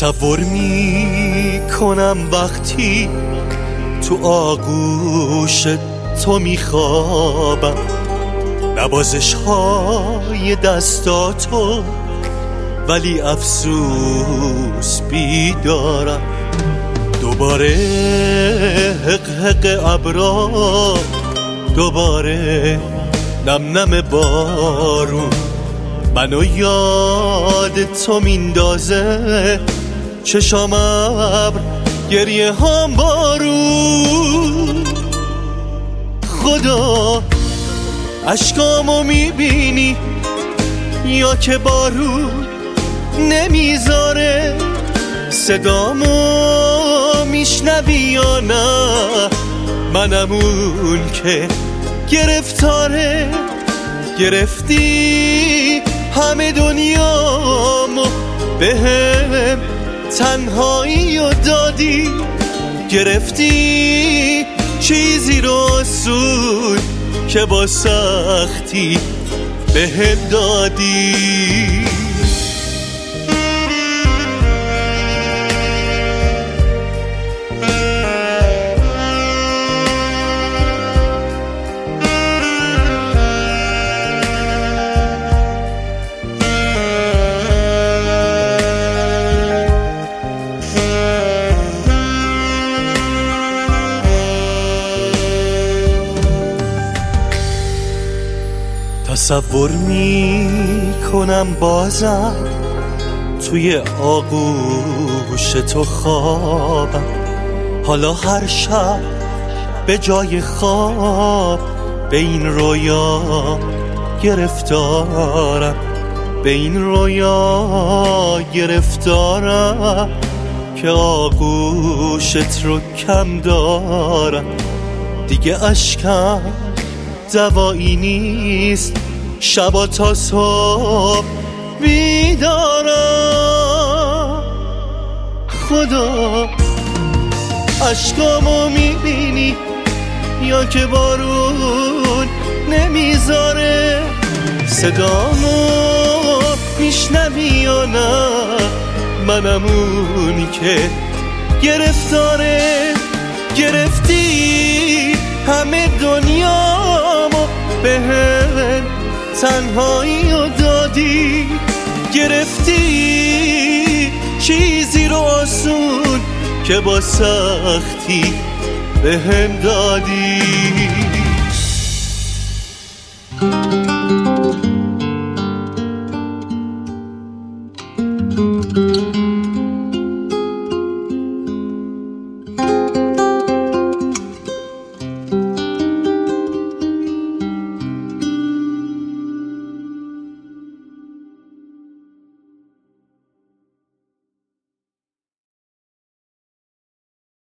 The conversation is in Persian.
تصور می کنم وقتی تو آغوش تو می خوابم، نوازش های دستاتو ولی افسوس بیدارم. دوباره حق حق ابرا، دوباره نم نم بارون، منو یاد تو میندازه، چشام ابر گریه هم بارون. خدا اشکامو میبینی یا که بارون نمیذاره؟ صدامو میشنوی یا نه؟ منم اون که گرفتاره، گرفتی همه دنیامو بهم، تنهایی رو دادی، گرفتی چیزی رو آسون که با سختی بهم دادی. تصور می کنم بازم توی آغوش تو خوابم، حالا هر شب به جای خواب به این رویا گرفتارم، به این رویا گرفتارم که آغوشت رو کم دارم. دیگه اشکم دوایی نیست، شبا تا صبح بیدارم. خدا اشکامو میبینی یا که بارون نمیذاره؟ صدامو میشنوی یا نه؟ منم اون که گرفتاره، گرفتی همه دنیامو بهم، تنهایی رو دادی، گرفتی چیزی رو آسون که با سختی بهم دادی.